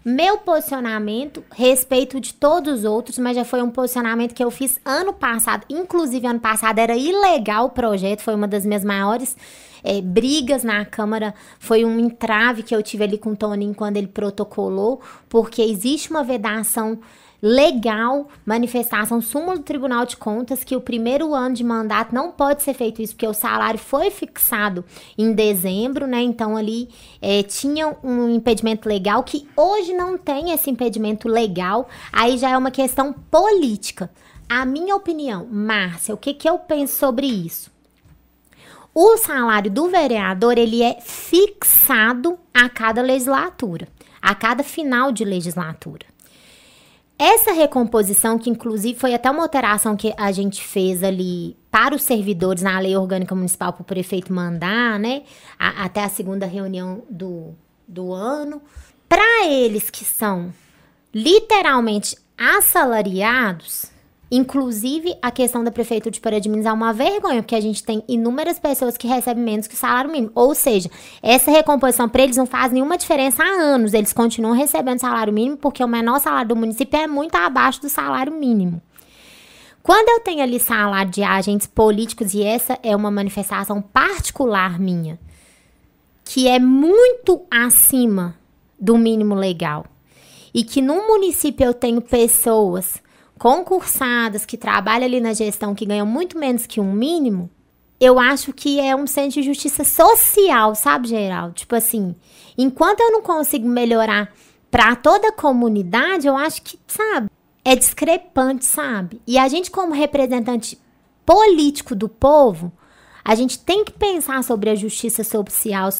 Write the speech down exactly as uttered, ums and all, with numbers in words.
Meu posicionamento, respeito de todos os outros, mas já foi um posicionamento que eu fiz ano passado. Inclusive, ano passado era ilegal o projeto, foi uma das minhas maiores é, brigas na Câmara. Foi um entrave que eu tive ali com o Toninho quando ele protocolou, porque existe uma vedação legal, manifestação, súmula do Tribunal de Contas, que o primeiro ano de mandato não pode ser feito isso, porque o salário foi fixado em dezembro, né? Então ali é, tinha um impedimento legal que hoje não tem esse impedimento legal, aí já é uma questão política. A minha opinião, Márcia, o que, que eu penso sobre isso? O salário do vereador, ele é fixado a cada legislatura, a cada final de legislatura. Essa recomposição, que inclusive foi até uma alteração que a gente fez ali para os servidores na Lei Orgânica Municipal para o prefeito mandar, né, a, até a segunda reunião do, do ano, para eles que são literalmente assalariados, inclusive a questão da Prefeitura de Pará de Minas é uma vergonha, porque a gente tem inúmeras pessoas que recebem menos que o salário mínimo. Ou seja, essa recomposição para eles não faz nenhuma diferença há anos. Eles continuam recebendo salário mínimo porque o menor salário do município é muito abaixo do salário mínimo. Quando eu tenho ali salário de agentes políticos, e essa é uma manifestação particular minha, que é muito acima do mínimo legal, e que no município eu tenho pessoas concursadas, que trabalham ali na gestão, que ganham muito menos que um mínimo, eu acho que é um senso de justiça social, sabe, Geraldo? Tipo assim, enquanto eu não consigo melhorar para toda a comunidade, eu acho que, sabe, é discrepante, sabe? E a gente, como representante político do povo, a gente tem que pensar sobre a justiça social,